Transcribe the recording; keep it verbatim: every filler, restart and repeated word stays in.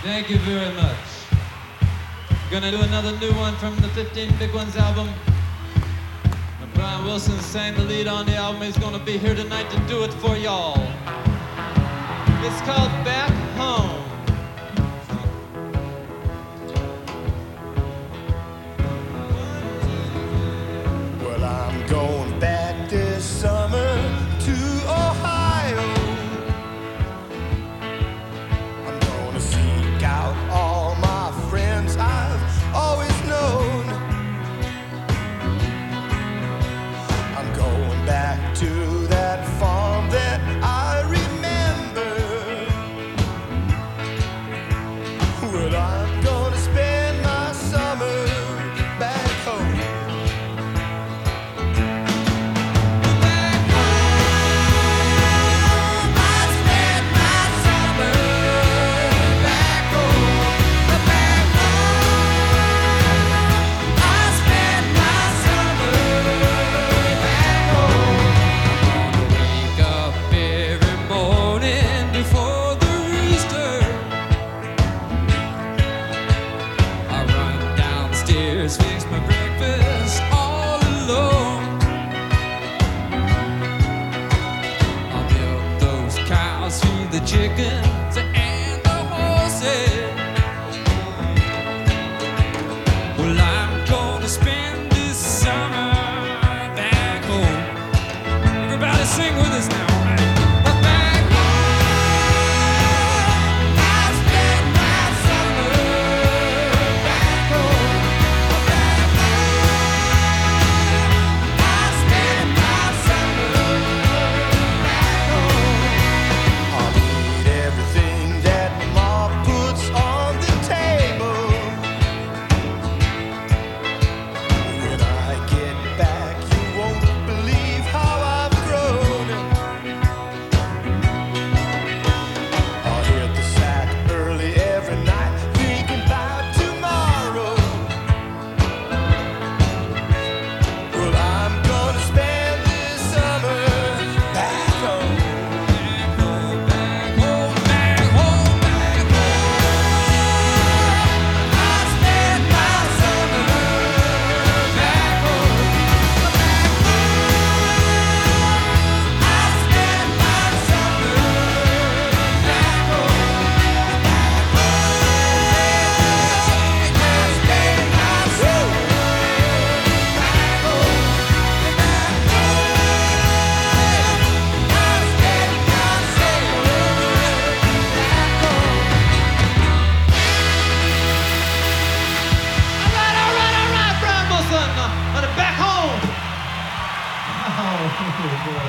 Thank you very much. Gonna do another new one from the fifteen Big Ones album. And Brian Wilson sang the lead on the album. He's gonna be here tonight to do it for y'all. It's called Back Home. Well, I'm going back this summer to Ohio. I'm gonna seek out all my friends I've always known. I'm going back to that farm that I remember. Well, I'm gonna spend my summer back home. Fix my breakfast all alone. I'll milk those cows, feed the chickens and the horses. Well, I'm gonna spend this summer back home. Everybody sing with us now. Oh, boy.